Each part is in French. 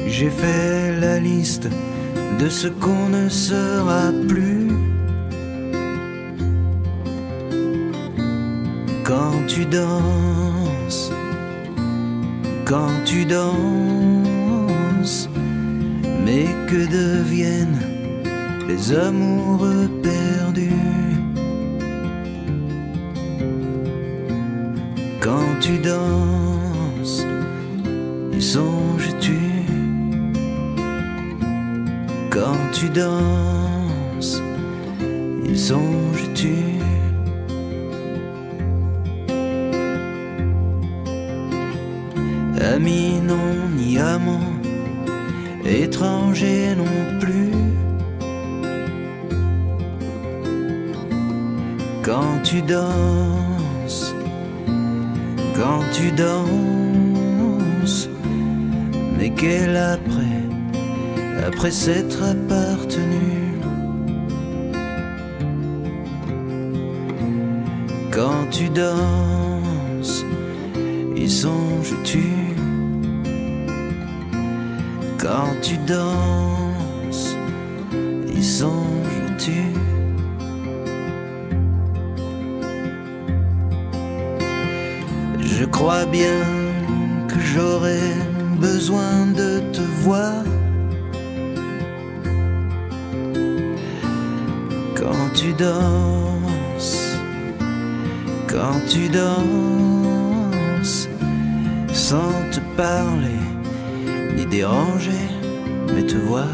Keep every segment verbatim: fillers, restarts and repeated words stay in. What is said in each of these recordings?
J'ai fait la liste de ce qu'on ne sera plus. Quand tu danses, quand tu danses, mais que deviennent les amoureux perdus? Quand tu danses, y songes-tu? Quand tu danses, y songes-tu? Ami non, ni amant, étranger non plus. Quand tu danses, quand tu danses, mais quel après, après s'être appartenu? Quand tu danses, y songes-tu? Quand tu danses, y songes-tu? Je crois bien que j'aurais besoin de te voir. Quand tu danses, quand tu danses, sans te parler ni déranger, mais te voir.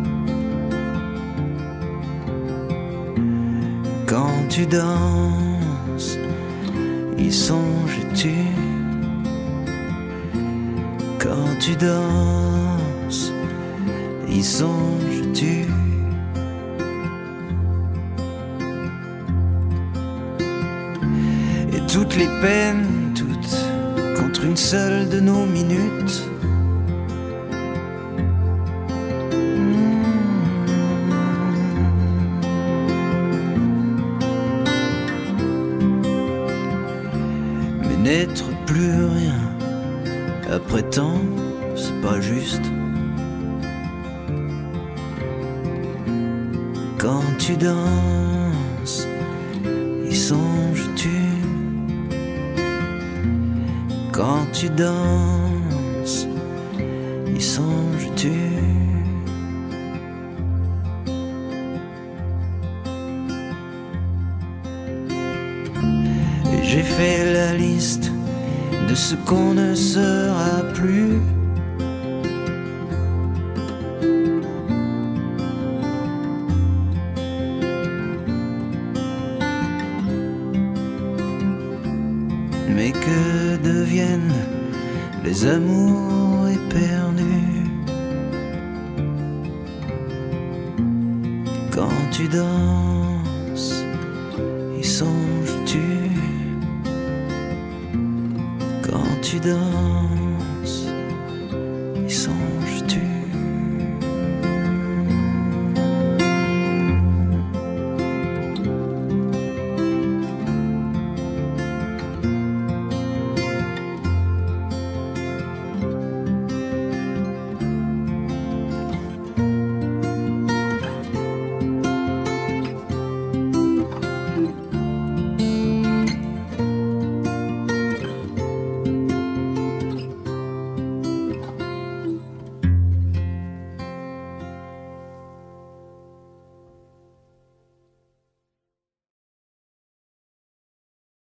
Quand tu danses, y songes-tu? Quand tu danses, y songes-tu? Et toutes les peines, toutes contre une seule de nos minutes. N'être plus rien après tant, c'est pas juste. Quand tu danses, y songes-tu? Quand tu danses, y songes-tu? J'ai fait la liste de ce qu'on ne sera plus. Mais que deviennent les amours éperdus? Quand tu danses, y songes-tu? Quand tu danses.